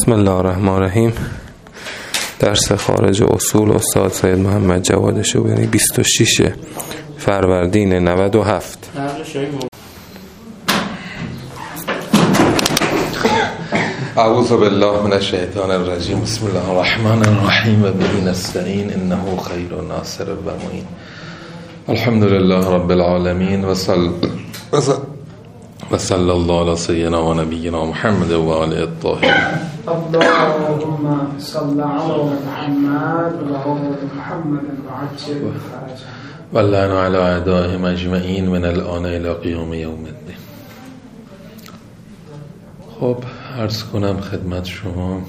بسم الله الرحمن الرحیم. درس خارج اصول استاد سید محمد جواد شوبری 26 فروردین 97. اعوذ بالله من الشیطان الرجیم. بسم الله الرحمن الرحیم و به نستعین انه خیر ناصر و معین. الحمد لله رب العالمین و صلی الله علی سیدنا و نبینا محمد و آله الطاهرین. اللهم صل علی محمد و آل محمد وعجل فرجهم و لعن علی اعدائهم اجمعین من الان الی قیام یوم الدین. خب عرض کنم خدمت شما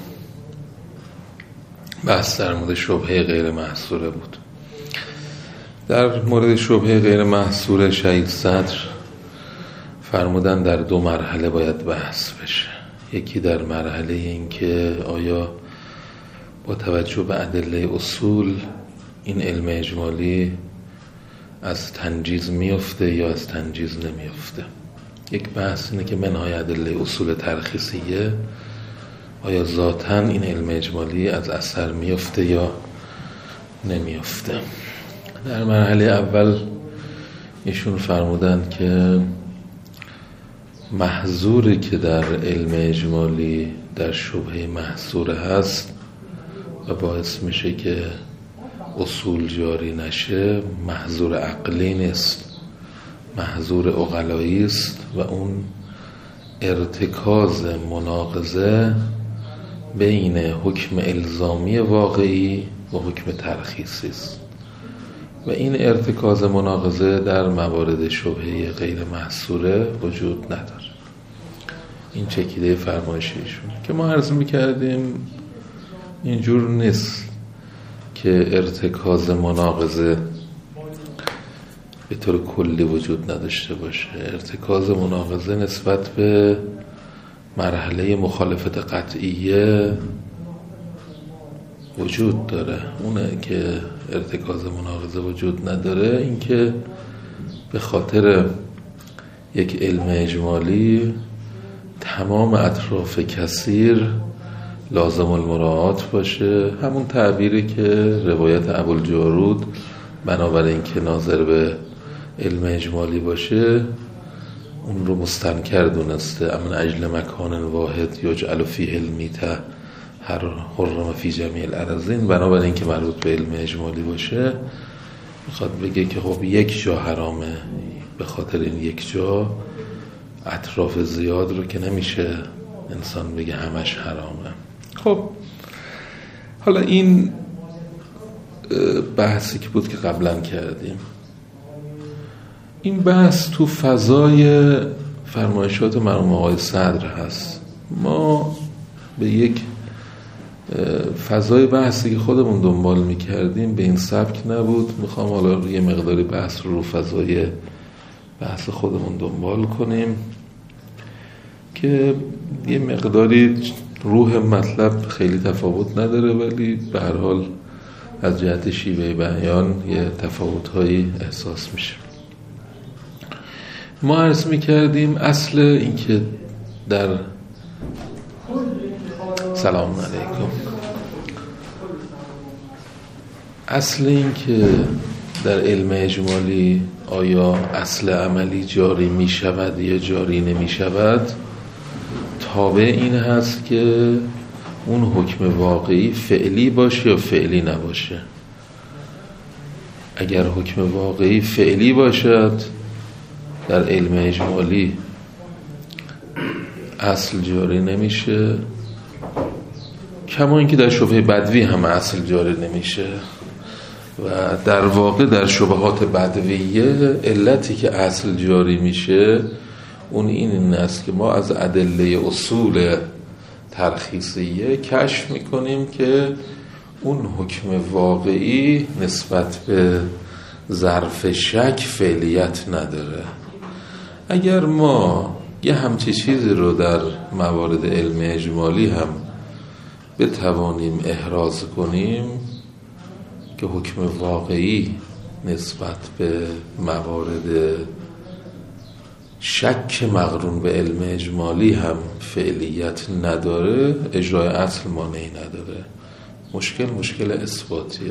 بحث در مورد شبهه غیر محصوره بود. در مورد شبهه غیر محصوره شهید صدر فرمودن در 2 مرحله باید بحث بشه. یکی در مرحله این که آیا با توجه به ادله اصول این علم اجمالی از تنجیز میفته یا از تنجیز نمیفته. یک بحث اینه که منهای ادله اصول ترخیصیه آیا ذاتاً این علم اجمالی از اثر میفته یا نمیفته. در مرحله اول ایشون فرمودن که محظوری که در علم اجمالی در شبهه محظور هست و باعث میشه که اصول جاری نشه محظور عقلی نیست، محظور عقلایی است و اون ارتکاز مناقضه بین حکم الزامی واقعی و حکم ترخیصی است و این ارتکاز مناقضه در موارد شبهه غیر محصوره وجود نداره. این چکیده فرمایشیشون که ما عرض میکردیم اینجور نیست که ارتکاز مناقضه به طور کلی وجود نداشته باشه. ارتکاز مناقضه نسبت به مرحله مخالفت قطعیه وجود داره. اونه که ارتکاز مناقضه وجود نداره این که به خاطر یک علم اجمالی تمام اطراف کثیر لازم المراعات باشه. همون تعبیری که روایت ابوالجارود بنابراین که ناظر به علم اجمالی باشه اون رو مستنکر دونسته. امن اجل مکان واحد یجعل فیه المیته حرم فی جمیع الارضین. بنابراین که مربوط به علم اجمالی باشه میخواد بگه که خب یک جا حرامه، به خاطر این یک جا اطراف زیاد رو که نمیشه انسان بگه همش حرامه. خب حالا این بحثی که بود که قبلا کردیم، این بحث تو فضای فرمایشات مرحوم آقای صدر هست. ما به یک فضای بحثی که خودمون دنبال میکردیم به این سبک نبود. میخوام حالا یه مقداری بحث رو فضای بحث خودمون دنبال کنیم که یه مقداری روح مطلب خیلی تفاوت نداره ولی به هر حال از جهت شیوه بیان یه تفاوت‌هایی احساس میشه. ما عرض میکردیم اصل این که در سلام علیکم، اصل این که در علم اجمالی آیا اصل عملی جاری می شود یا جاری نمی شود تابع این هست که اون حکم واقعی فعلی باشه یا فعلی نباشه. اگر حکم واقعی فعلی باشد در علم اجمالی اصل جاری نمیشه، کما اینکه در شبهه بدوی هم اصل جاری نمیشه و در واقع در شبهات بدویه علتی که اصل جاری میشه اون این است که ما از ادله اصول ترخیصیه کشف میکنیم که اون حکم واقعی نسبت به ظرف شک فعلیت نداره. اگر ما یه همچی چیزی رو در موارد علم اجمالی هم بتوانیم احراز کنیم که حکم واقعی نسبت به موارد شک مقرون به علم اجمالی هم فعلیت نداره، اجرای اصل مانعی نداره. مشکل اثباتیه.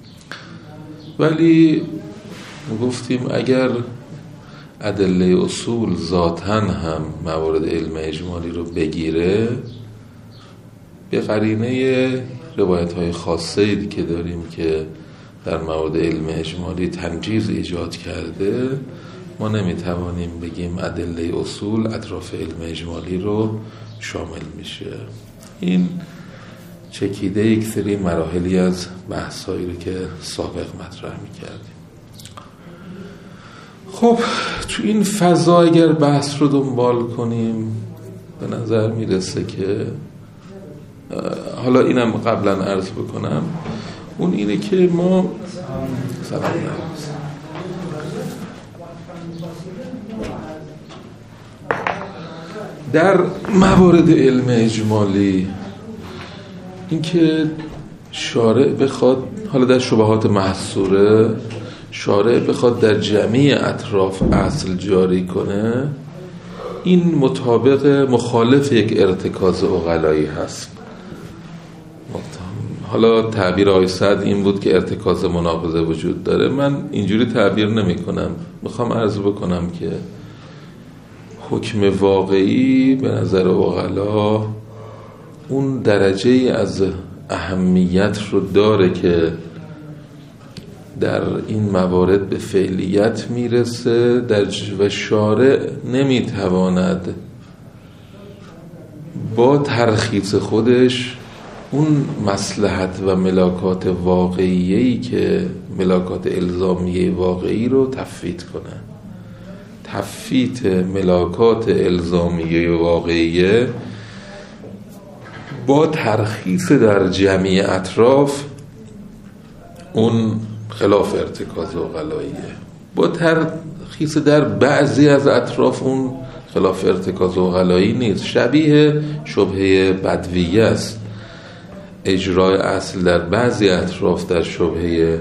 ولی گفتیم اگر ادله اصول ذاتاً هم موارد علم اجمالی رو بگیره، به قرینه روایت‌های خاصه‌ای که داریم که در موارد علم اجمالی تنجیز ایجاد کرده، ما نمیتوانیم بگیم ادله اصول اطراف علم اجمالی رو شامل میشه. این چکیده یک سری مراحلی از بحثایی رو که سابق مطرح میکردیم. خب تو این فضا اگر بحث رو دنبال کنیم، به نظر میرسه که حالا اینم قبلا عرض بکنم، اون اینه که ما در موارد علم اجمالی اینکه شارع بخواد، حالا در شبهات محصوره شارع بخواد در جمعی اطراف اصل جاری کنه، این مخالف یک ارتکاز عقلایی هست. حالا تعبیر آقای سعد این بود که ارتکاز مناقضه وجود داره. من اینجوری تعبیر نمی کنم، میخوام عرض بکنم که حکم واقعی به نظر عقلا اون درجه از اهمیت رو داره که در این موارد به فعلیت میرسه و شارع نمیتواند با ترخیص خودش اون مصلحت و ملاکات واقعیه‌ای که ملاکات الزامیه واقعی رو تفویت کنه. تفویت ملاکات الزامیه واقعیه با ترخیص در جمعی اطراف اون خلاف ارتکاز عقلاییه، با ترخیص در بعضی از اطراف اون خلاف ارتکاز عقلایی نیست. شبیه شبهه بدویه است. اجرای اصل در بعضی اطراف در شبهه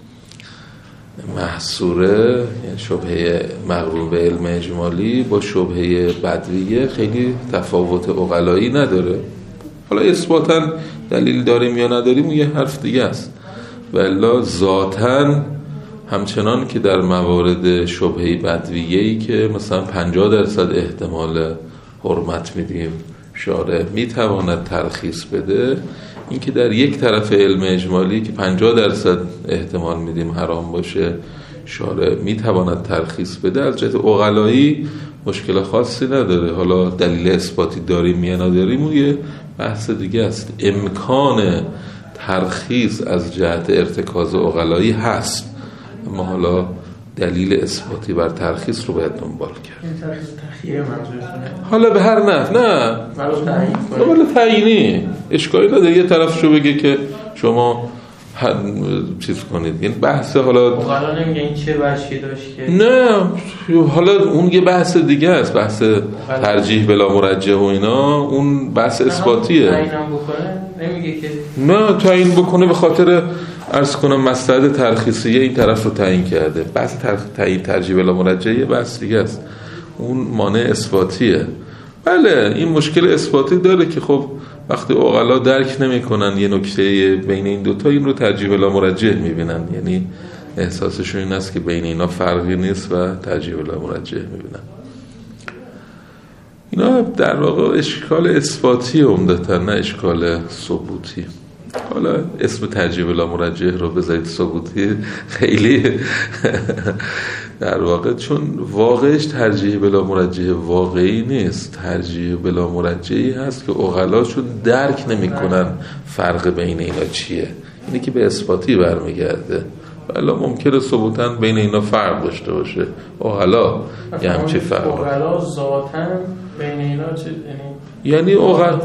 محصوره، یعنی شبهه مقرون به علم اجمالی، با شبهه بدویه خیلی تفاوت عقلایی نداره. حالا اثباتا دلیل داریم یا نداریم یه حرف دیگه است، ولی ذاتاً همچنان که در موارد شبهه بدویه‌ای که مثلا 50% احتمال حرمت میدیم شارع میتواند ترخیص بده، این که در یک طرف علم اجمالی که 50% احتمال میدیم حرام باشه شارع میتواند ترخیص بده، از جهت عقلایی مشکل خاصی نداره. حالا دلیل اثباتی داریم یا نداریم اون یه بحث دیگه است. امکان ترخیص از جهت ارتکاز عقلایی هست، اما حالا دلیل اثباتی بر ترخیص رو باید دنبال کرد. این ترخیص تخییر منظورتونه؟ حالا به هر نحو نه ولی تعیینی اشکالی نداره. یه طرفشو بگه که شما چیز کنید، این بحث حالا نمیگه این چه وجهی داشت که نه، حالا اون یه بحث دیگه است، بحث ترجیح بلا مرجح و اینا، اون بحث اثباتیه. تعیینم بکنه نمیگه که نه تعیین بکنه، به خاطر عرض کنم مصلحت ترخیصیه این طرف رو تعیین کرده. بحث تعیین ترجیح بلا مرجح یه بحث دیگه است، اون مانع اثباتیه. بله این مشکل اثباتی داره که خب وقتی عقلا درک نمی‌کنن یه نکته بین این دوتا، این رو ترجیح بلا مرجح می‌بینن، یعنی احساسشون این است که بین اینا فرقی نیست و ترجیح بلا مرجح می‌بینن. اینا در واقع اشکال اثباتی عمدتاً، نه اشکال ثبوتی. حالا اسم ترجیح بلا مرجح رو بذارید ثبوتی خیلی در واقع، چون واقعش ترجیح بلا مرجح واقعی نیست، ترجیح بلا مرجحی هست که عقلاشون درک نمی‌کنن فرق بین اینا چیه، اینه که به اثباتی برمیگرده. ولی ممکنه ثبوتاً بین اینا فرق داشته باشه، عقلا یه همچه فرق، عقلا ذاتاً بین اینا چه، یعنی عقل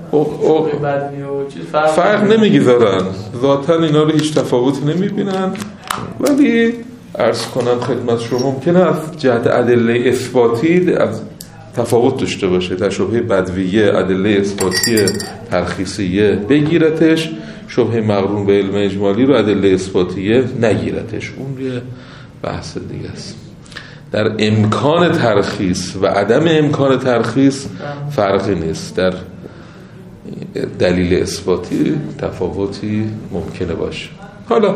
فرق نمیگذارن، ذاتاً اینا رو هیچ تفاوتی نمیبینن. ولی عرض کنم خدمت شما ممکنه از جهت ادله اثباتی از تفاوت داشته باشه. در شبهه بدویه ادله اثباتی ترخیصیه بگیرتش، شبهه مقرون به علم اجمالی رو ادله اثباتیه نگیرتش، اون یه بحث دیگه است. در امکان ترخیص و عدم امکان ترخیص فرقی نیست، در دلیل اثباتی تفاوتی ممکنه باشه. حالا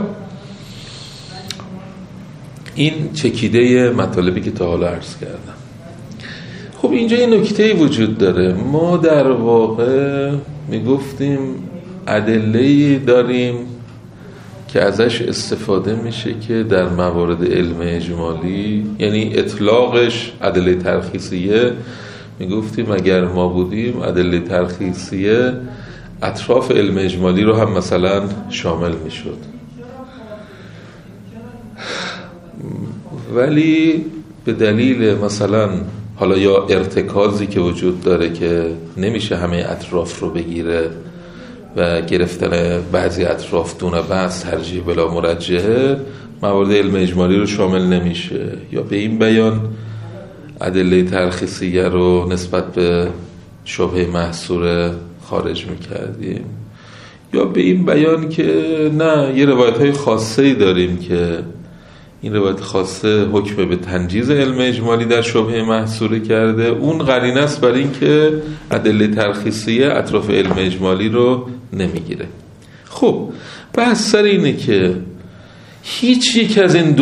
این چکیده مطالبی که تا حالا عرض کردم. خب اینجا یه نکته‌ای وجود داره. ما در واقع میگفتیم ادله‌ای داریم که ازش استفاده میشه که در موارد علم اجمالی، یعنی اطلاقش ادله ترخیصیه، میگفتیم اگر ما بودیم ادله ترخیصیه اطراف علم اجمالی رو هم مثلا شامل میشد. ولی به دلیل مثلا حالا یا ارتکازی که وجود داره که نمیشه همه اطراف رو بگیره و گرفتن بعضی اطراف دون بحث ترجیح بلا مرجحه، موارد علم اجمالی رو شامل نمیشه، یا به این بیان ادله ترخیصیه رو نسبت به شبهه محصور خارج میکردیم، یا به این بیان که نه، یه روایت های خاصه‌ای داریم که این روایت خاصه حکم به تنجیز علم اجمالی در شبهه محصوره کرده، اون قرینه است برای این که ادله ترخیصیه اطراف علم اجمالی رو نمیگیره. خب بحث سر اینه که هیچ یک از این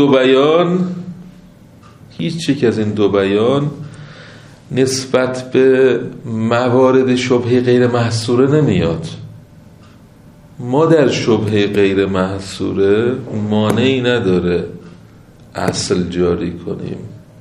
دو بیان نسبت به موارد شبهه غیر محصوره نمیاد. ما در شبهه غیر محصوره مانعی نداره اصل جاری کنیم،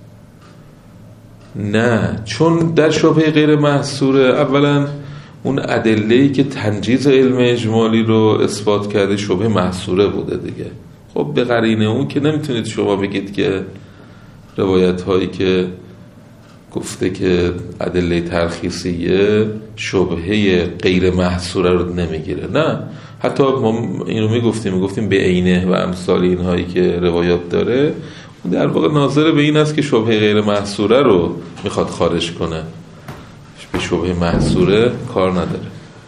نه، چون در شبهه غیر محصوره اولا اون ادله‌ای که تنجیز علم اجمالی رو اثبات کرده شبهه محصوره بوده دیگه. خب به قرینه اون که نمیتونید شما بگید که روایت هایی که گفته که ادله ترخیصیه شبهه غیر محصوره رو نمیگیره، نه، حتی ما اینو میگفتیم به عینه و امثال اینهایی که روایات داره در واقع ناظر به این است که شبهه غیر محصوره رو میخواد خارج کنه، به شبهه محصوره کار نداره.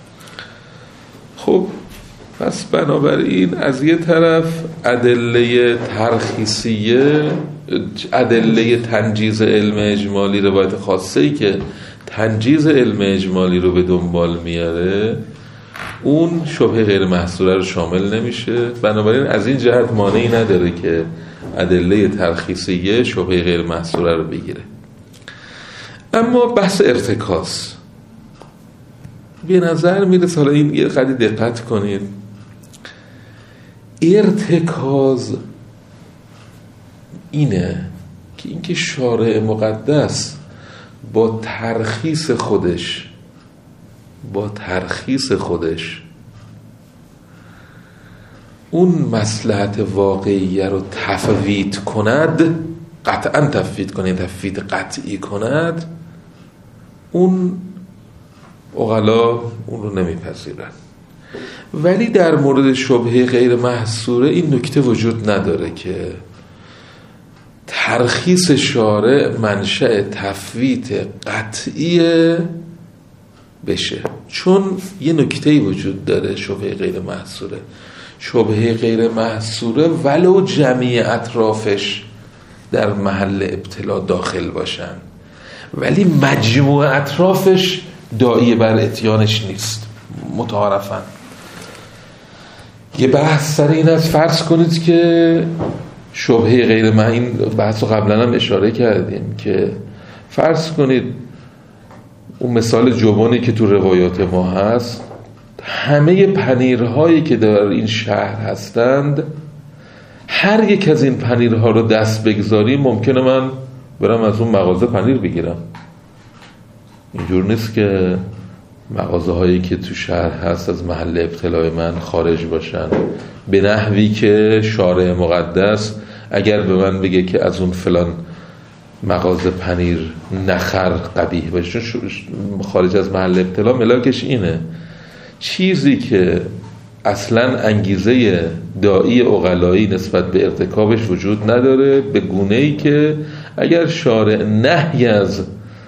خب پس بنابراین از یه طرف ادله ترخیصیه، ادله تنجیز علم اجمالی، روایت خاصه‌ای که تنجیز علم اجمالی رو به دنبال میاره، اون شبهه غیر محصوره رو شامل نمیشه. بنابراین از این جهت مانعی نداره که ادله ترخیصیه شبهه غیر محصوره رو بگیره. اما بحث ارتکاز به نظر میرسه، حالا این یه قدری دقت کنید، ارتکاز اینه که اینکه شارع مقدس با ترخیص خودش اون مصلحت واقعیه رو تفویت کند، قطعا تفویت قطعی کند، اون عقلا اون رو نمیپذیرن. ولی در مورد شبهه غیر محصوره این نکته وجود نداره که ترخیص شارع منشأ تفویت قطعی بشه، چون یه نکته‌ای وجود داره. شبهه غیر محصوره ولو جمعی اطرافش در محل ابتلا داخل باشن، ولی مجموع اطرافش داعی بر اتیانش نیست متعارفاً. یه بحث سر این است، فرض کنید که شبهه غیر این بحث رو قبلا هم اشاره کردیم که فرض کنید اون مثال جبانی که تو روایات ما هست، همه پنیرهایی که در این شهر هستند، هر یک از این پنیرها رو دست بگذاریم ممکنه من برم از اون مغازه پنیر بگیرم. اینجور نیست که مغازه هایی که تو شهر هست از محل ابتلای من خارج باشن، به نحوی که شارع مقدس اگر به من بگه که از اون فلان مغازه پنیر نخر قبیح باشه، چون خارج از محل ابتلا ملاکش اینه. چیزی که اصلا انگیزه داعی عقلایی نسبت به ارتکابش وجود نداره، به گونه‌ای که اگر شارع نهی از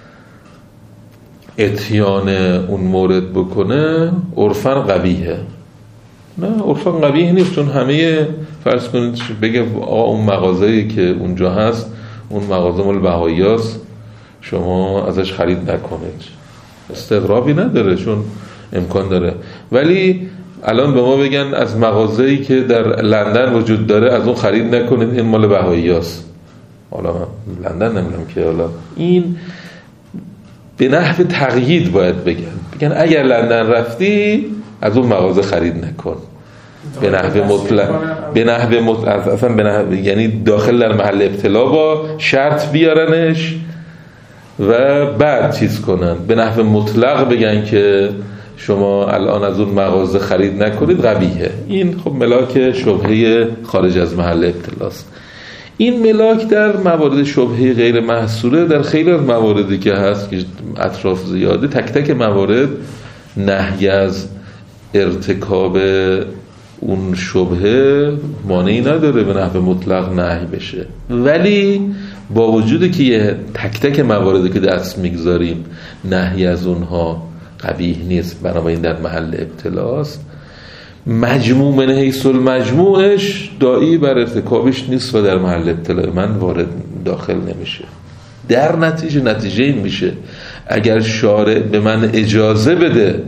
اتیان اون مورد بکنه عرفاً قبیحه. نه، عرفاً قبیح نیست، چون همه فرض کنید بگه آقا اون مغازه‌ای که اونجا هست اون مغازه مال بهاییاست، شما ازش خرید نکنید. استغرابی نداره چون امکان داره. ولی الان به ما بگن از مغازه‌ای که در لندن وجود داره از اون خرید نکنید، این مال بهاییاست. حالا من لندن نمیدونم که، حالا این به نحو تقیید باید بگن اگر لندن رفتی از اون مغازه خرید نکن. به نحو مطلق اصلا به نحو، یعنی داخل در محل ابتلا با شرط بیارنش و بعد چیز کنن. به نحو مطلق بگن که شما الان از اون مغازه خرید نکنید، قبیحه. این خب ملاک شبهه خارج از محل ابتلاست. این ملاک در موارد شبهه غیر محصوره، در خیلی از مواردی که هست که اطراف زیاده، تک تک موارد نهی از ارتکاب اون شبهه مانعی نداره به نحو مطلق نهی بشه. ولی با وجودی که یه تک تک مواردی که دست میگذاریم نهی از اونها قبیح نیست، بنابراین در محل ابتلاست، مجموع من حیث المجموعش داعی بر ارتکابش نیست و در محل ابتلا من وارد داخل نمیشه. در نتیجه این میشه اگر شارع به من اجازه بده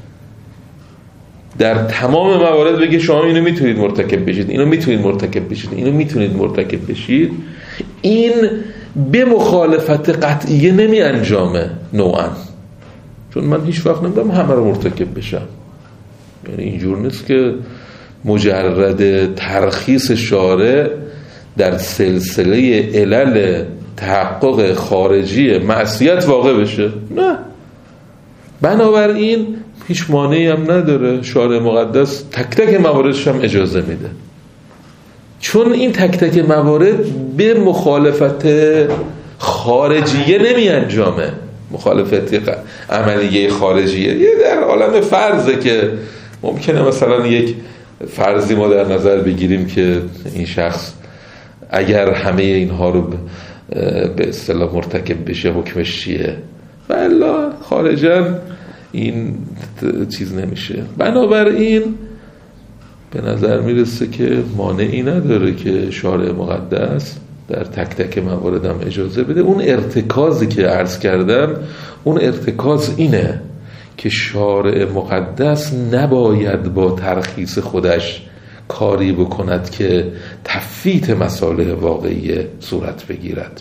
در تمام موارد بگه شما اینو میتونید مرتکب بشید، اینو میتونید مرتکب بشید، اینو میتونید مرتکب بشید، این به مخالفت قطعیه نمی انجامه نوعا. چون من هیچ وقت نمیدونم همه رو مرتکب بشم. یعنی اینجور نیست که مجرد ترخیص شارع در سلسله علل تحقق خارجی معصیت واقع بشه. نه، بنابراین هیچ مانعی هم نداره شارع مقدس تک تک مواردش هم اجازه میده، چون این تک تک موارد به مخالفت خارجیه نمی انجامه. مخالفت عملیه خارجیه یه در عالم فرضه که ممکنه مثلا یک فرضی ما در نظر بگیریم که این شخص اگر همه اینها رو به اصطلاح مرتکب بشه حکمش چیه، والا خارجاً این چیز نمیشه. بنابراین به نظر میرسه که مانعی نداره که شارع مقدس در تک تک موارد هم اجازه بده. اون ارتکازی که عرض کردم، اون ارتکاز اینه که شارع مقدس نباید با ترخیص خودش کاری بکند که تفویت مصالح واقعی صورت بگیرد.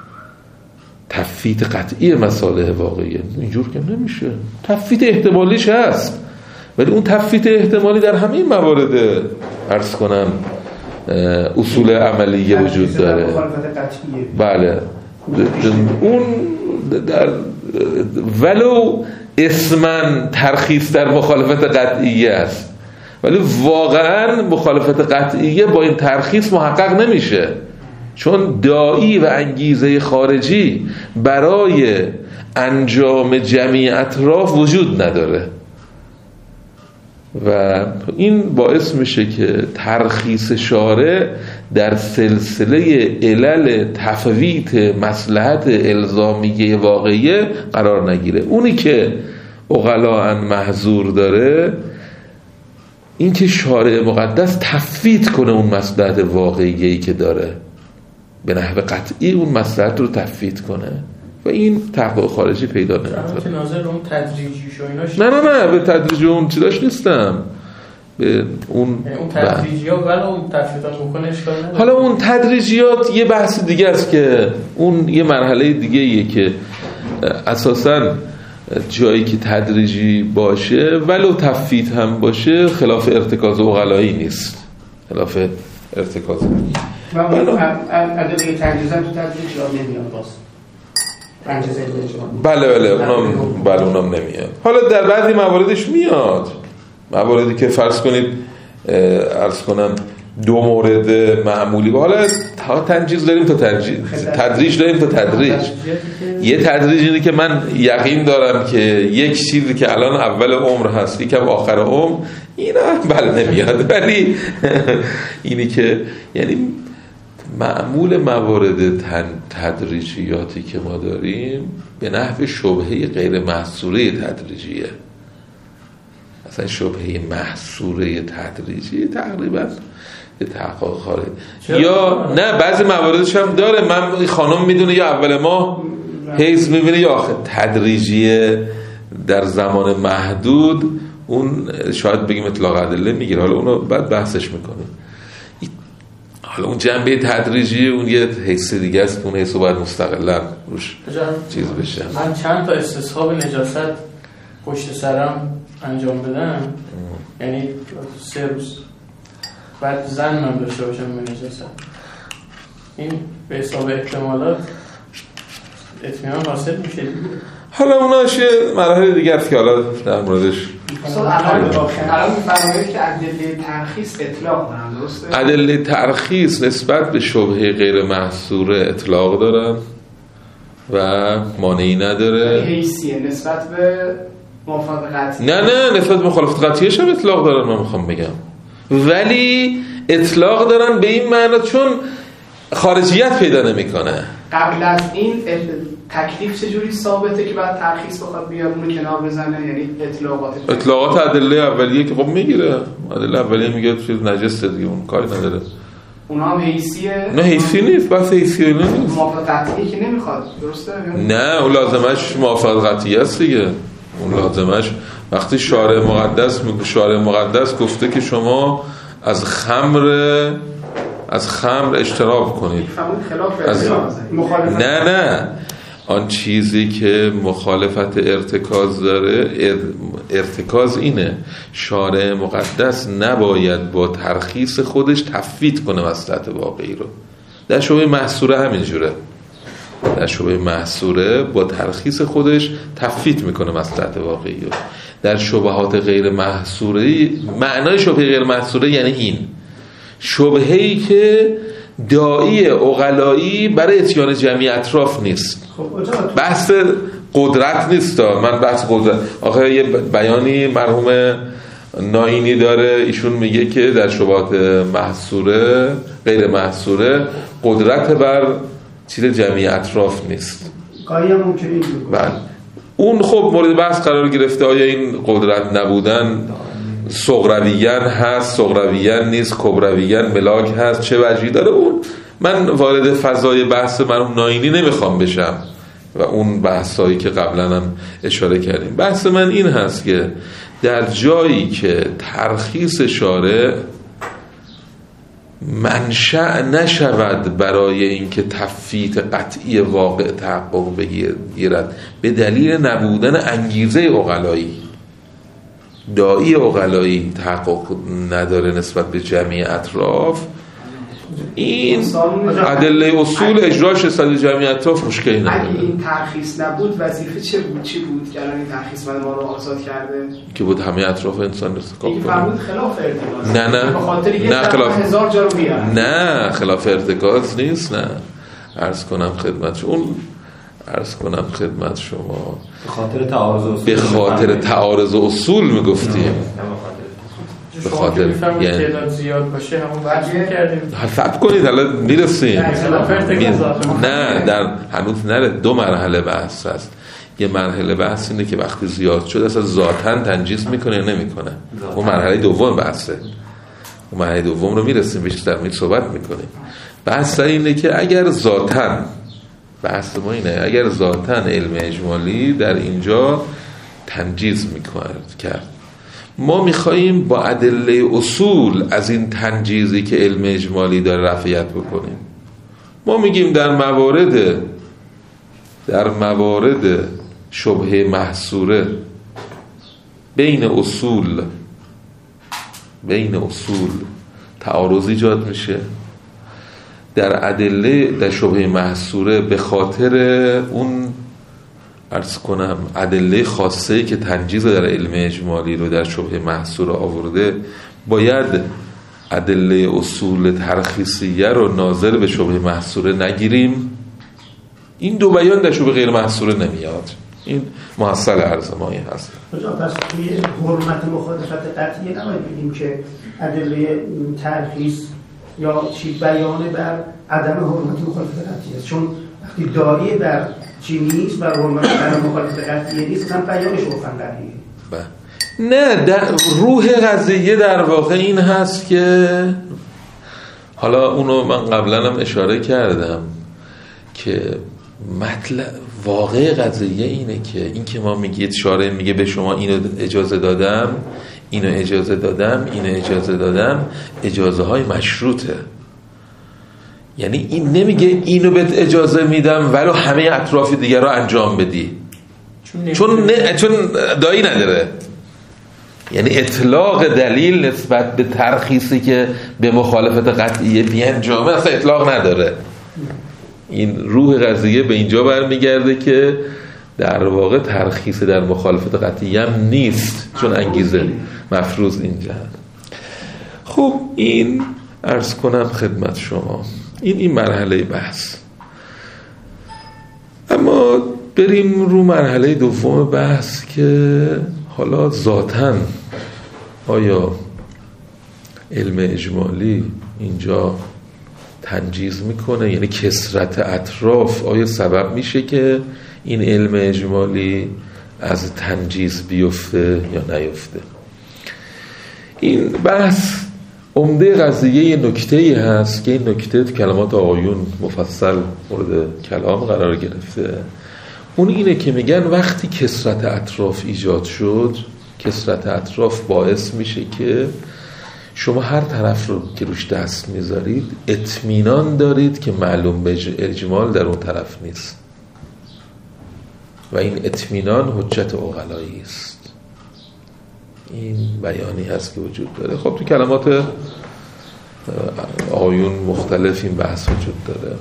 تفویت قطعی مصالح واقعی اینجور که نمیشه. تفویت احتمالیش هست، ولی اون تفویت احتمالی در همه موارد عرض کنم اصول عملیه وجود داره. بله، اون در ولو اسمن ترخیص در مخالفت قطعیه است، ولی واقعا مخالفت قطعیه با این ترخیص محقق نمیشه، چون داعی و انگیزه خارجی برای انجام جمیع اطراف وجود نداره و این باعث میشه که ترخیص شارع در سلسله علل تفویت مصلحت الزامیه واقعیه قرار نگیره. اونی که عقلاً محظور داره این که شارع مقدس تفویت کنه اون مصلحت واقعیه‌ای که داره، به نحو قطعی اون مصلحت رو تفویت کنه و این تحقق خارجی پیدا نمی‌کنه. که ناظر اون تدریجیش و ایناش نه به تدریج اون چیزاش نیستم، به اون تدریجیات ولی اون تفویتات بکنه اشکال نداره. حالا اون تدریجیات یه بحث دیگه است که اون یه مرحله دیگه ایه که اساساً جایی که تدریجی باشه ولو تفویت هم باشه خلاف ارتکاز عقلایی نیست، خلاف ارتکاز و اون ادله تنجیز هم تو تدریج را نمیاد باز تنجیز بله اونم نمیاد. حالا در بعضی مواردش میاد، مواردی که فرض کنید عرض کنم دو مورد معمولی و حالا تا تنجیز داریم تا تدریج داریم تا تدریج. یه تدریج اینه که من یقین دارم که یک چیزی که الان اول عمر هست یکم آخر عمر اینا بله نمیاد، ولی اینی که یعنی معمول موارد تدریجیاتی که ما داریم به نحو شبهه غیر محصوره تدریجیه. مثلا شبهه محصوره تدریجی تقریبا به تحقق خارج یا نه بعضی مواردش هم داره. من خانم میدونه یا اول ماه حیض میبینه یا آخه تدریجیه در زمان محدود، اون شاید بگیم اطلاق ادله میگیره، حالا اونو بعد بحثش میکنه. حالا اون جنبه تدریجی اون یه حیث دیگه است، اون حیث رو باید مستقلا روش چیز بشه. من چند تا استصحاب نجاست پشت سرم انجام بدم، یعنی 3 روز بعد زن من داشته باشم به نجاست، این به حساب احتمالات اطمینان حاصل میشه دیگه. حالا اوناش یه مراحل دیگه است که حالا در موردش الان می‌فرمایید که ادله ترخیص اطلاق دارن، درسته؟ ادله ترخیص نسبت به شبهه غیر محصوره اطلاق دارن و مانعی نداره. حیثیه نسبت به موافقت قطعی؟ نه نسبت به مخالفت قطعیش هم اطلاق دارن، من میخوام بگم، ولی اطلاق دارن به این معنی چون خارجیت پیدا نمیکنه. قبل از این تکلیف چجوری ثابته که بعد ترخیص بخواد بیاد اون کنار بزنه؟ یعنی اطلاقات ادله اولیه که خب میگیره، ادله اولیه میگه چیز نجسه دیگه، اون کاری نداره. اونا هم حیثیه؟ نه حیثی نیست، بس حیثی نیست. موافقت قطعی که نمیخواد، درسته؟ نه اون لازمش موافقت قطعی است دیگه. اون لازمش وقتی شارع مقدس گفته که شما از خمر اجتناب کنید، نه آن چیزی که مخالفت ارتکاز داره، ارتکاز اینه شارع مقدس نباید با ترخیص خودش تفویت کنه مصلحت واقعی رو. در شبهه محصوره همینجوره، در شبهه محصوره با ترخیص خودش تفویت میکنه مصلحت واقعی رو. در شبهات غیر محصوره، معنای شبهه غیر محصوره یعنی این شبهه‌ای که داعی عقلایی برای اتیان جمعی اطراف نیست. بحث قدرت نیست. من بحث قدرت، آخه یه بیانی مرحوم ناینی داره، ایشون میگه که در شبهات محصوره غیر محصوره قدرت بر چیز جمعی اطراف نیست. گاهی هم ممکنه این بله اون خب مورد بحث قرار گرفته، آیا این قدرت نبودن صغرویان هست، صغرویان نیست، کبرویان ملاک هست، چه وجهی داره؟ اون من وارد فضای بحث مرحوم ناینی نمیخوام بشم و اون بحثایی که قبلا هم اشاره کردیم. بحث من این هست که در جایی که ترخیص شارع منشأ نشود برای اینکه تفویت قطعی واقع تحقق بگیرد به دلیل نبودن انگیزه عقلایی، داعی عقلایی تحقق نداره نسبت به جمعی اطراف، این ادله اصول اجراش صد جمعی اطراف مشکلی نداره. اگه این ترخیص نبود وظیفه چی بود که الان این ترخیص ما رو آزاد کرده؟ که بود همه اطراف انسان ارتکاب کنه. فرمود خلاف ارتکاز. نه به خاطر یه هزار جا رو بیارن. نه خلاف ارتکاز نیست. نه عرض کنم خدمت شما به خاطر تعارض اصول میگفتیم، به خاطر یعنی تعداد زیاد باشه همون وجه کردیم. صبر کنید حالا میرسیم. نه در هنوز نره، 2 مرحله بحث هست. یه مرحله بحث اینه که وقتی زیاد شد اصلا ذاتاً تنجیس میکنه یا نمیکنه، اون مرحله دوم بحثه. اون مرحله دوم رو میرسیم بهش، در مورد صحبت میکنیم. بحث اینه که اگر ذاتاً، بحث ما اینه اگر ذاتاً علم اجمالی در اینجا تنجیز کرد، ما میخواییم با ادله اصول از این تنجیزی که علم اجمالی داره رفعیت بکنیم. ما میگیم در موارد شبهه محصوره بین اصول تعارض ایجاد میشه، در ادله در شبهه محصوره به خاطر اون عرض کنم ادله خاصه‌ای که تنجیز در علم اجمالی رو در شبهه محصوره آورده، باید ادله اصول ترخیصیه رو ناظر به شبهه محصوره نگیریم. این 2 بیان در شبهه غیر محصوره نمیاد. این محصل عرض مایی هست. پس توی حرمت مخالفت قطعی نباید بگیم که ادله ترخیص یا چی بیانه بر عدم حرمت مخالفت قطعی است، چون وقتی داعی بر چی نیست، بر حرمت بر مخالفت قطعی نیست، اصلا بیانش عرفاً قطعیه. نه، روح قضیه در واقع این هست که حالا اونو من قبلا هم اشاره کردم که مطلب واقع قضیه اینه که این که ما میگید شارع میگه به شما اینو اجازه دادم، اینو اجازه دادم، اینو اجازه دادم، اجازه های مشروطه. یعنی این نمیگه اینو بهت اجازه میدم ولو همه اطراف دیگر رو انجام بدی، چون دایی نداره. یعنی اطلاق دلیل نسبت به ترخیصی که به مخالفت قطعیه بیانجامه اصلا اطلاق نداره. این روح قضیه به اینجا برمیگرده که در واقع ترخیص در مخالفت قطعیه هم نیست، چون انگیزه مفروض اینجا. خب این عرض کنم خدمت شما این مرحله بحث. اما بریم رو مرحله دوم بحث که حالا ذاتاً آیا علم اجمالی اینجا تنجیز میکنه؟ یعنی کثرت اطراف آیا سبب میشه که این علم اجمالی از تنجیز بیفته یا نیفته؟ این بحث عمده قضیه یه نکته‌ای هست که این نکته کلمات آقایون مفصل مورد کلام قرار گرفته. اون اینه که میگن وقتی کثرت اطراف ایجاد شد، کثرت اطراف باعث میشه که شما هر طرف رو که روش دست میذارید اطمینان دارید که معلوم به اجمال در اون طرف نیست و این اطمینان حجت عقلایی است. این بیانی هست که وجود داره. خب تو کلمات آیون مختلف این بحث وجود داره.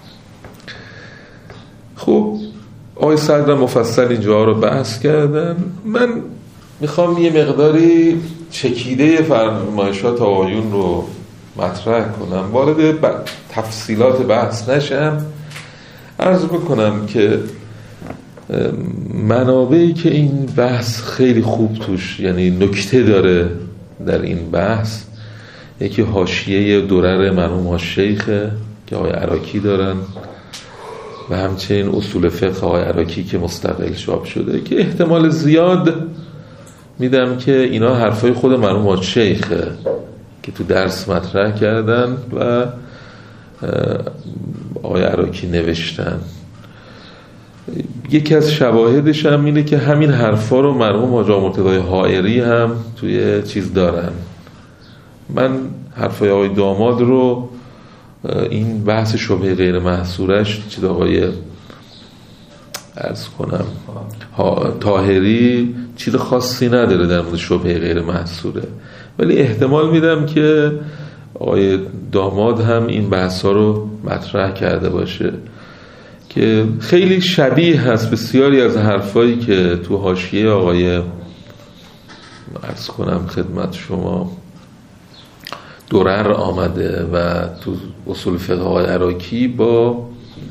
خب آقای صدر مفصل اینجا رو بحث کردن. من میخوام یه مقداری چکیده فرمایشات آقایون رو مطرح کنم، وارد تفصیلات بحث نشم. عرض بکنم که منابعی که این بحث خیلی خوب توش یعنی نکته داره در این بحث، یکی حاشیه درر مرحوم الشیخ که آقای عراقی دارن و همچنین اصول فقه آقای عراقی که مستقل چاپ شده که احتمال زیاد میدم که اینا حرفای خود مرحوم الشیخ که تو درس مطرح کردن و آقای عراقی نوشتن. یکی از شواهدش هم اینه که همین حرفا رو مرحوم حاج آقا مرتضی حائری هم توی چیز دارن. من حرفای آقای داماد رو این بحث شبهه غیر محصورش چیز آقای عرض کنم طاهری چیز خاصی نداره در مورد شبهه غیر محصوره، ولی احتمال میدم که آقای داماد هم این بحثا رو مطرح کرده باشه که خیلی شبیه هست بسیاری از حرفایی که تو حاشیه آقای عرض کنم خدمت شما درر آمده و تو اصول فقه آقای عراقی با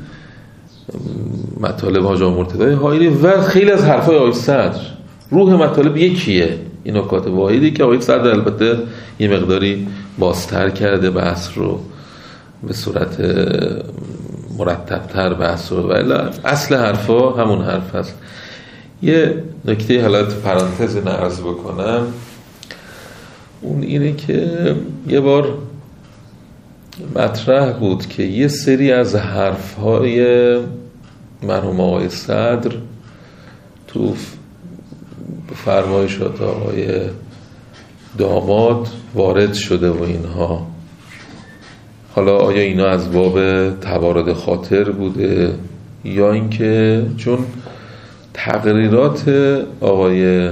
مطالب حاج آقا مرتضی حائری و خیلی از حرفای آقای صدر. روح مطالب یکیه. این نکات واحدی که آقای صدر البته یه مقداری بازتر کرده بحث رو به صورت مرتب‌تر بحث رو، ولی اصل حرفا همون حرف هست. یه نکته حالت پرانتز عرض بکنم، اون اینه که یه بار مطرح بود که یه سری از حرف‌های مرحوم آقای صدر تو فرمایشات آقای داماد وارد شده و اینها. حالا آیا اینا از باب توارد خاطر بوده یا اینکه چون تقریرات آقای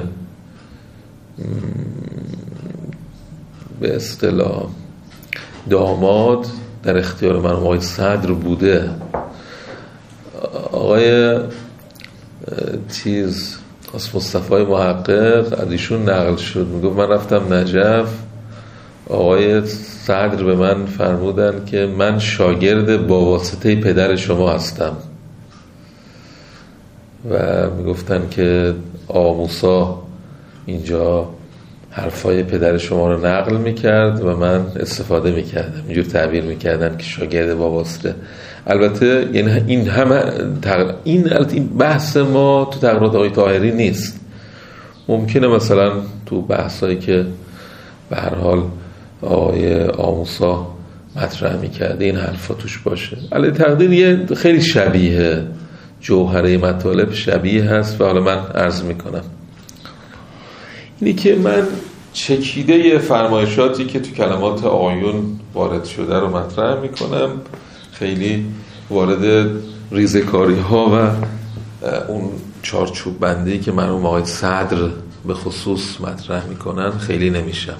به اصطلاح داماد در اختیار مرحوم آقای صدر بوده. آقای مصطفی محقق از ایشون نقل شد، میگفت من رفتم نجف، آقای صدر به من فرمودن که من شاگرد با واسطه پدر شما هستم و میگفتن که آقا موسی اینجا حرفای پدر شما رو نقل میکرد و من استفاده میکردم. اینجور تعبیر میکردن که شاگرد با واسطه. البته یعنی این بحث ما تو تقریرات آقای طاهری نیست. ممکنه مثلا تو بحثایی که به هر حال آقای آموسا مطرح میکرده این حرفا توش باشه. علی تقدیر یه خیلی شبیه جوهره مطالب شبیه هست و حالا من عرض میکنم اینی که من چکیده فرمایشاتی که تو کلمات آقایون وارد شده رو مطرح میکنم، خیلی وارد ریزکاری ها و اون چارچوب بندی که مرحوم آقای صدر به خصوص مطرح میکنن خیلی نمیشم.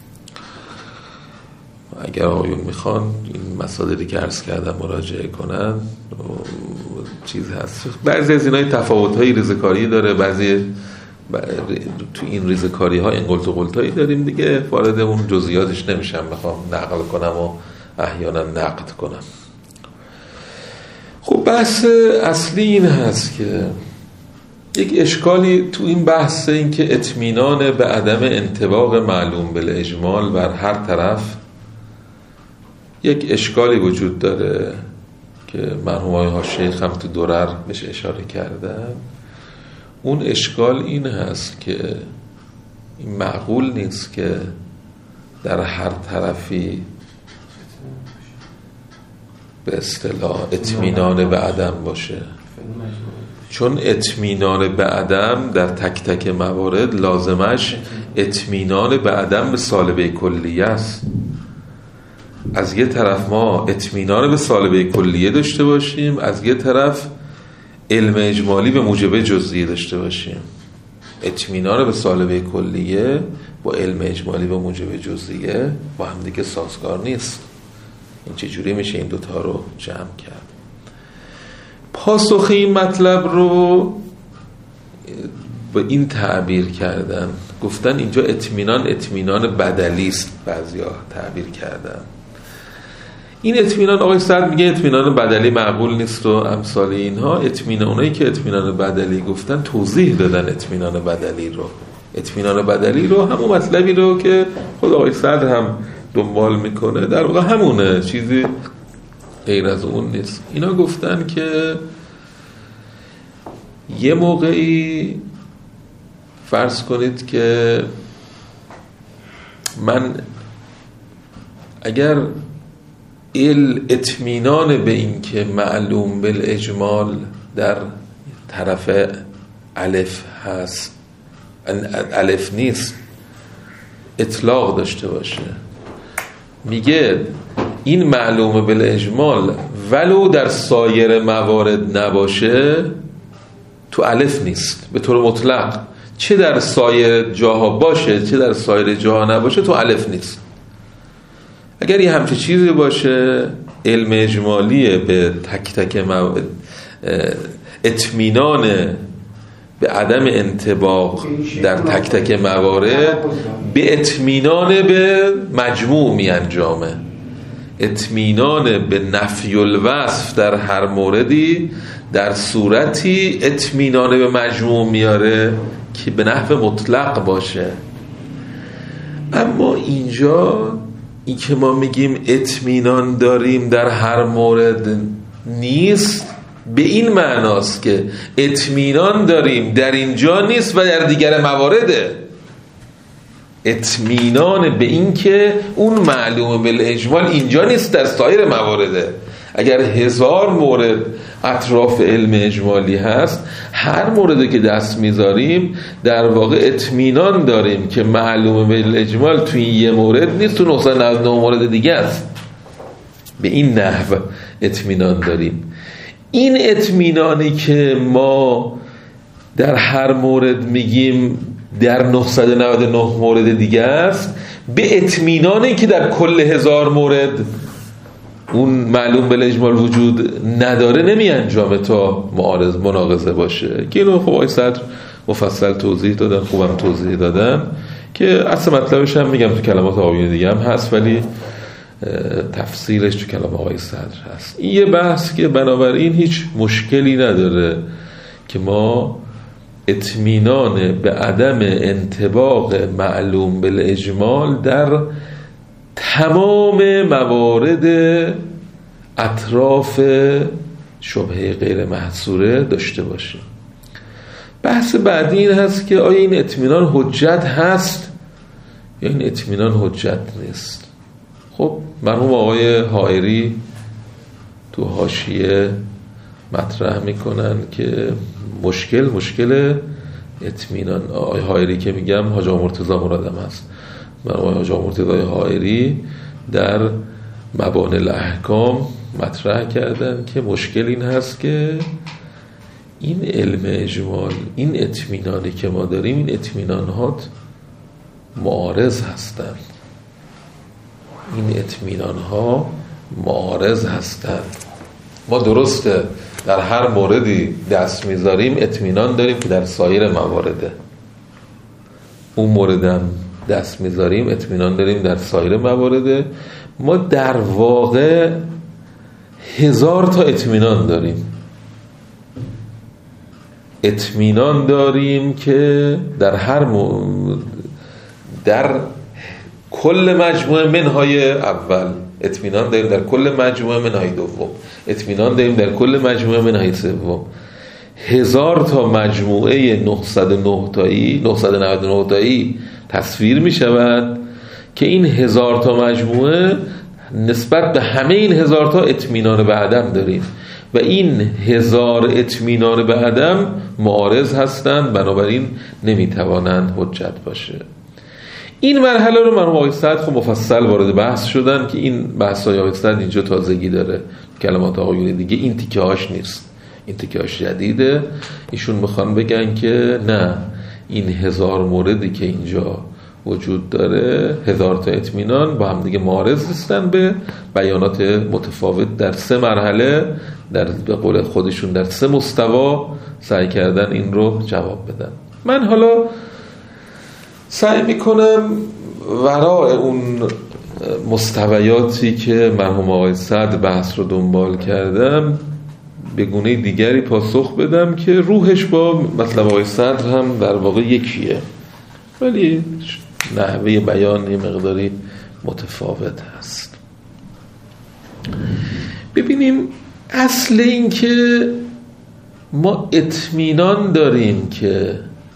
اگر آقایون میخوان این مصادری که عرض کردم مراجعه کنن چیز هست. بعضی از اینای تفاوت‌های ریزکاری داره، بعضی تو این ریزکاری ها این قلت و قلتایی داریم دیگه، وارد اون جزئیاتش نمیشم بخوام نقل کنم و احیانا نقد کنم. خب بحث اصلی این هست که یک اشکالی تو این بحث این که اطمینان به عدم انطباق معلوم بالاجمال بر هر طرف یک اشکالی وجود داره که مرحوم آقای حاشیه خم تو درر بهش اشاره کردن. اون اشکال این هست که این معقول نیست که در هر طرفی به اصطلاح اطمینان به عدم باشه، چون اطمینان به عدم در تک تک موارد لازمش اطمینان به عدم به سالبه کلیه است. از یه طرف ما اطمینان به سالبه کلیه داشته باشیم، از یه طرف علم اجمالی به موجب جزئیه داشته باشیم. اطمینان به سالبه کلیه با علم اجمالی به موجب جزئیه با هم دیگه سازگار نیست. این چجوری میشه این دوتا رو جمع کرد؟ پاسخ این مطلب رو به این تعبیر کردن، گفتن اینجا اطمینان بدلی است. بعضیا تعبیر کردن این اطمینان، آقای صدر میگه اطمینان بدلی معقول نیست و امثال اینها. اونایی که اطمینان بدلی گفتن توضیح دادن اطمینان بدلی رو همون مطلبی رو که خود آقای صدر هم دنبال میکنه، در واقع همونه، چیزی غیر از اون نیست. اینا گفتن که یه موقعی فرض کنید که من اگر اطمینان به این که معلوم بالاجمال در طرف الف هست، الف نیست، اطلاق داشته باشه، میگه این معلوم بالاجمال ولو در سایر موارد نباشه تو الف نیست به طور مطلق، چه در سایر جاها باشه چه در سایر جاها نباشه تو الف نیست. اگر یه همچه چیزی باشه علم اجمالی به تک تک اطمینان به عدم انطباق در تک تک موارد به اطمینان به مجموع می انجامه. اطمینان به نفی الوصف در هر موردی در صورتی اطمینان به مجموع میاره که به نحو مطلق باشه. اما اینجا این که ما میگیم اطمینان داریم در هر مورد نیست، به این معناست که اطمینان داریم در اینجا نیست و در دیگر موارده. اطمینان به این که اون معلوم بالاجمال اینجا نیست در سایر موارده. اگر 1000 مورد اطراف علم اجمالی هست، هر موردی که دست میذاریم در واقع اطمینان داریم که معلوم بالاجمال توی یه مورد نیست، تو 999 مورد دیگه است. به این نحو اطمینان داریم. این اطمینانی که ما در هر مورد میگیم در 999 مورد دیگه است، به اطمینانی که در کل 1000 مورد اون معلوم بالاجمال وجود نداره نمی انجامه تا مناقضه باشه. که اینو خب آقای صدر مفصل توضیح دادن، خوبم توضیح دادن که اصل مطلبش هم میگم تو کلمات آقایون دیگه هم هست، ولی تفصیلش تو کلام آقای صدر هست. این یه بحث که بنابراین هیچ مشکلی نداره که ما اطمینان به عدم انطباق معلوم بالاجمال در تمام موارد اطراف شبهه غیر محصوره داشته باشیم. بحث بعدی این هست که آیا این اطمینان حجت هست یا این اطمینان حجت نیست. خب مرحوم آقای حائری تو حاشیه مطرح میکنن که مشکل اطمینان. آقای حائری که میگم حاج آقا مرتضی مرادم هست. مرحوم حاج آقا مرتضی حائری در مبانی الاحکام مطرح کردن که مشکل این هست که این علم اجمال، این اطمینانی که ما داریم، این اطمینانات معارض هستند. این اطمینانها معارض هستند. ما درسته در هر موردی دست میذاریم اطمینان داریم که در سایر موارده، اون موردم دست میذاریم اطمینان داریم در سایر موارده. ما در واقع 1000 تا اطمینان داریم. اطمینان داریم که در در کل مجموعه منهای اول، اطمینان داریم در کل مجموعه منهای دوم، اطمینان داریم در کل مجموعه منهای سوم. 1000 تا مجموعه 999 تایی تصویر می شود که این 1000 تا مجموعه نسبت به همه این 1000 تا اطمینان به عدم داریم و این 1000 اطمینان به عدم معارض هستند، بنابراین نمیتوانند حجت باشه. این مرحله رو مرحوم آقای سعد خب مفصل وارد بحث شدن که این بحث‌های آقای سعد اینجا تازگی داره، کلمات آقایون دیگه این تیکه هاش نیست، این تیکه هاش جدیده. ایشون میخوان بگن که نه، این 1000 موردی که اینجا وجود داره، 1000 تا اطمینان با هم دیگه معارض هستن به بیانات متفاوت در 3 مرحله، در به قول خودشون در 3 مستوا سعی کردن این رو جواب بدن. من حالا سعی میکنم ورای اون مستویاتی که مرحوم آقای سعد بحث رو دنبال کردم به گونه دیگری پاسخ بدم که روحش با مطلب آقای سعد هم در واقع یکیه، ولی نحوه بیان یه مقداری متفاوت هست. ببینیم اصل این که ما اطمینان داریم که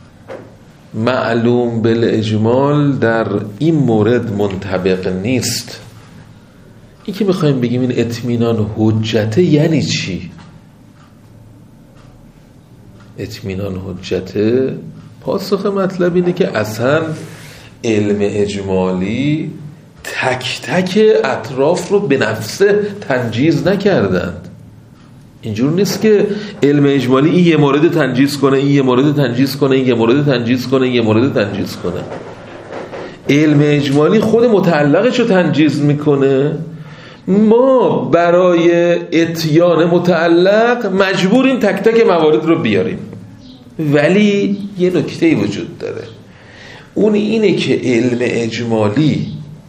معلوم بالاجمال در این مورد منطبق نیست. این که میخوایم بگیم این اطمینان حجته یعنی چی؟ اطمینان حجته، پاسخ مطلب اینه که اصلا علم اجمالی تک تک اطراف رو به نفسه تنجیز نکردند. اینجور نیست که علم اجمالی این یه مورد تنجیز کنه، این یه مورد تنجیز کنه، این یه مورد تنجیز کنه، این یه مورد تنجیز کنه. علم اجمالی خود متعلقش رو تنجیز میکنه. ما برای اتیان متعلق مجبوریم تک تک موارد رو بیاریم، ولی یه نکته‌ای وجود داره، اون اینه که علم اجمالی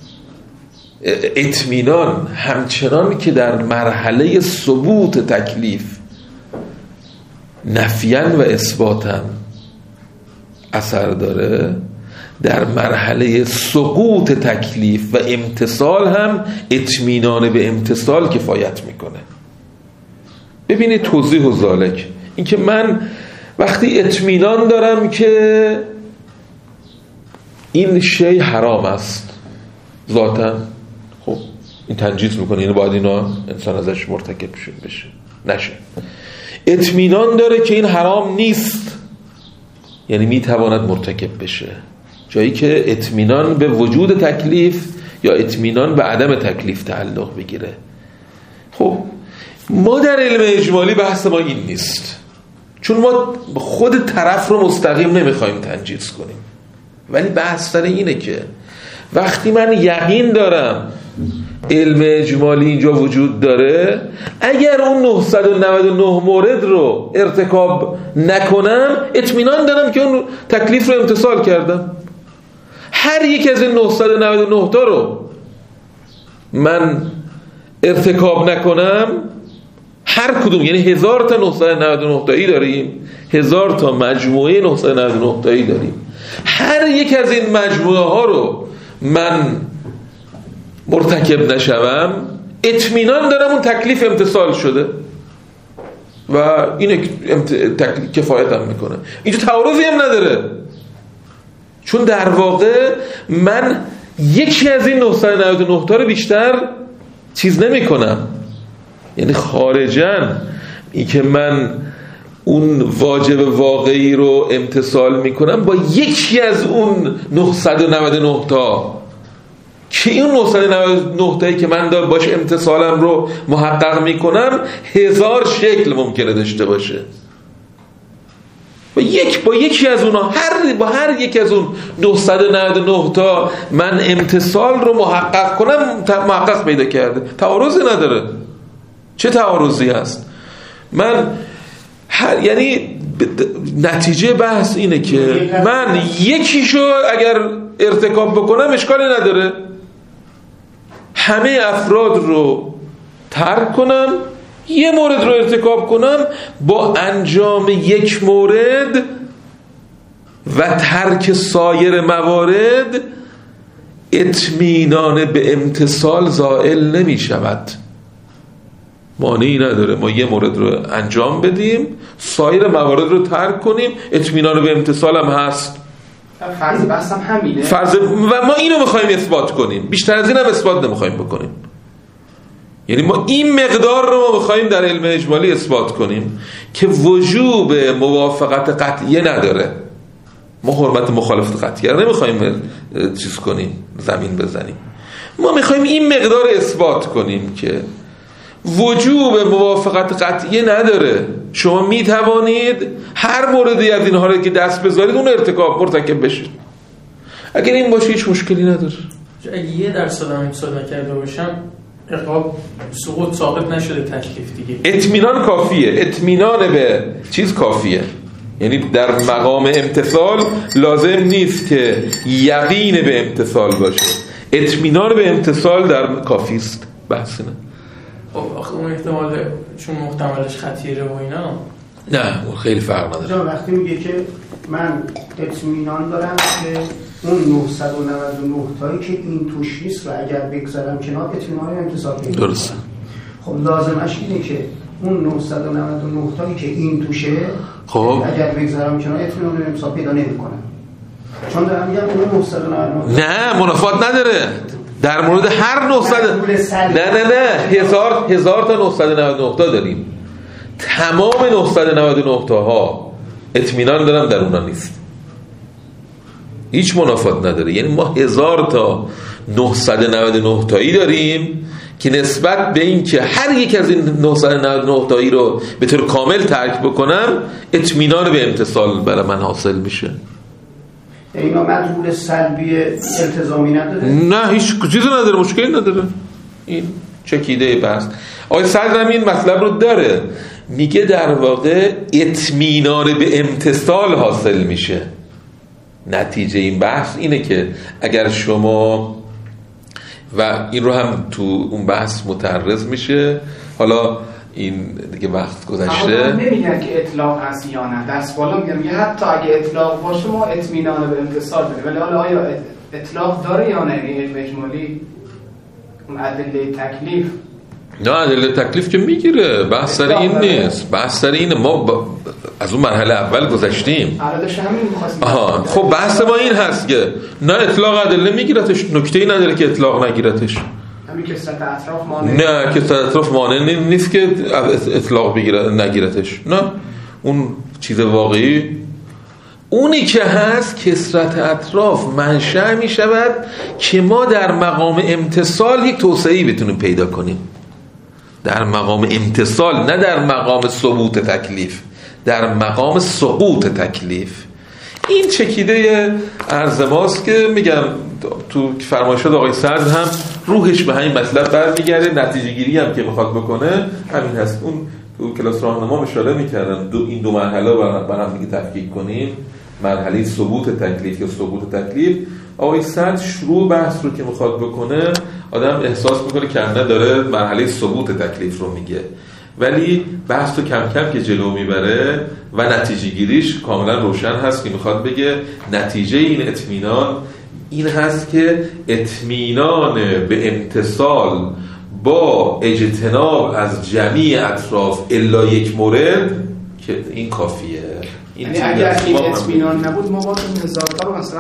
اطمینان همچنان که در مرحله ثبوت تکلیف نفیاً و اثباتاً اثر داره، در مرحله سقوط تکلیف و امتثال هم اطمینان به امتثال کفایت میکنه. ببینید توضیح و ذالک، این که من وقتی اطمینان دارم که این شی حرام است ذاتاً، خب این تنجیز میکنه، اینو باید اینا انسان ازش مرتکب بشه نشه. اطمینان داره که این حرام نیست، یعنی میتواند مرتکب بشه، جایی که اطمینان به وجود تکلیف یا اطمینان به عدم تکلیف تعلق بگیره. خب ما در علم اجمالی بحث ما این نیست، چون ما خود طرف رو مستقیم نمیخوایم تنجیز کنیم، ولی بحث سر اینه که وقتی من یقین دارم علم اجمالی اینجا وجود داره، اگر اون 999 مورد رو ارتکاب نکنم اطمینان دارم که اون تکلیف رو امتثال کردم. هر یک از این 999 تا رو من ارتکاب نکنم، هر کدوم، یعنی 1000 تا 999 تایی داریم، 1000 تا مجموعه 999 تایی داریم، هر یک از این مجموعه ها رو من مرتکب نشوم اطمینان دارم اون تکلیف امتثال شده. و این کفایت هم میکنه. اینجا تعارضی هم نداره، چون در واقع من یکی از این 999 تا رو بیشتر چیز نمی کنم. یعنی خارجاً این که من اون واجب واقعی رو امتثال میکنم با یکی از اون 999 تا، که این 999 تایی که من باش امتثالم رو محقق میکنم 1000 شکل ممکنه داشته باشه. با یکی از اونها، با هر یک از اون 999 تا من امتثال رو محقق کنم، محقق پیدا کرده. تعارضی نداره. چه تعارضی هست؟ من یعنی نتیجه بحث اینه که من یکیشو اگر ارتکاب بکنم اشکالی نداره، همه افراد رو ترک کنم، یه مورد رو ارتکاب کنم، با انجام یک مورد و ترک سایر موارد اطمینان به امتثال زائل نمی شود. مانعی نداره ما یه مورد رو انجام بدیم، سایر موارد رو ترک کنیم، اطمینان به امتثال هم هست. فرض بحث هم همینه. و ما اینو میخوایم اثبات کنیم، بیشتر از این هم اثبات نمیخوایم بکنیم. یعنی ما این مقدار رو ما میخوایم در علم اجمالی اثبات کنیم که وجوب موافقت قطعیه نداره. ما حرمت مخالفت قطعیه رو نمیخوایم چیز کنیم، زمین بزنیم. ما میخوایم این مقدار اثبات کنیم که وجوب موافقت قطعیه نداره. شما میتوانید هر موردی از اینها رو که دست بذارید اون مرتکب بشید. اگر این باشه هیچ مشکلی نداره. اگه 1% هم امتثال نکرده باشم عقاب سقوط ثابت نشده، تکلیف دیگه اطمینان کافیه. اطمینان به چیز کافیه. یعنی در مقام امتثال لازم نیست که یقین به امتثال باشه، اطمینان به امتثال در کافی است. بحث نه. آخه اون احتمال چون محتملش خطیره و اینا، نه اون خیلی فرق نداره. وقتی میگه که من اطمینان دارم که اون 999 تایی که این توش نیست و اگر بگذارم کنار اطمینان امتثال پیدا کنم. درسته. خب لازمش اینه که اون 999 تایی که این توشه، خب اگر بگذارم کنار اطمینان امتثال پیدا نمی‌کنم. چون دارم میگم اون 999 نه منافات نداره. در مورد هر 900 نه 1000 تا 999 تا داریم. تمام 999 تاها اطمینان دارم در اونا نیست، هیچ منافات نداره. یعنی ما 1000 تا 999 تایی داریم که نسبت به این که هر یک از این 999 تایی رو به طور کامل ترک بکنم اطمینان به امتثال برای من حاصل میشه. اینا مدلول سلبی التزامی نداره؟ نه هیچ چیزی نداره، مشکلی نداره. این چکیده بحث آقای صدر این مطلب رو داره، میگه در واقع اطمینان به امتثال حاصل میشه. نتیجه این بحث اینه که اگر شما، و این رو هم تو اون بحث متعرض میشه، حالا این دیگه وقت گذشته، اما نمیگن که اطلاق هست یا نه. در سوالا میگم حتی اگه اطلاق باشه ما اطمینان به امتثال داریم، ولی حالا آیا اطلاق داره یا نه؟ علم اجمالی اون ادله تکلیف، نه ادله تکلیف که میگیره، بحث سر این نیست. بحث سر اینه، ما از اون مرحله اول گذشتیم. خب بحث ما این هست که نه اطلاق ادله میگیرتش، نکته‌ای نداره که اطلاق نگیرتش. همین کثرت اطراف مانع، نه کثرت اطراف مانع نیست که اطلاق نگیرتش. نه اون چیز واقعی اونی که هست کثرت اطراف منشأ می شود که ما در مقام امتثال یک توسعه‌ای بتونیم پیدا کنیم. در مقام امتثال، نه در مقام ثبوت تکلیف، در مقام سقوط تکلیف. این چکیده عرض ماست که میگم تو فرمایشات آقای صدر هم روحش به همین مطلب برمیگرده. نتیجه گیری هم که میخواد بکنه همین هست. اون تو کلاس راهنما اشاره میکردن این دو مرحله رو بر هم دیگه تفکیک کنیم، مرحله ثبوت تکلیف یا سقوط تکلیف. آقای صدر شروع بحث رو که میخواد بکنه آدم احساس میکنه که نه داره مرحله ثبوت تکلیف رو میگه، ولی بحث رو کم کم که جلو میبره و نتیجه گیریش کاملا روشن هست که میخواد بگه نتیجه این اطمینان این هست که اطمینان به امتثال با اجتناب از جمیع اطراف الا یک مورد که این کافیه. یعنی اگر این اطمینان نبود ما باید این هزارتا رو مثلا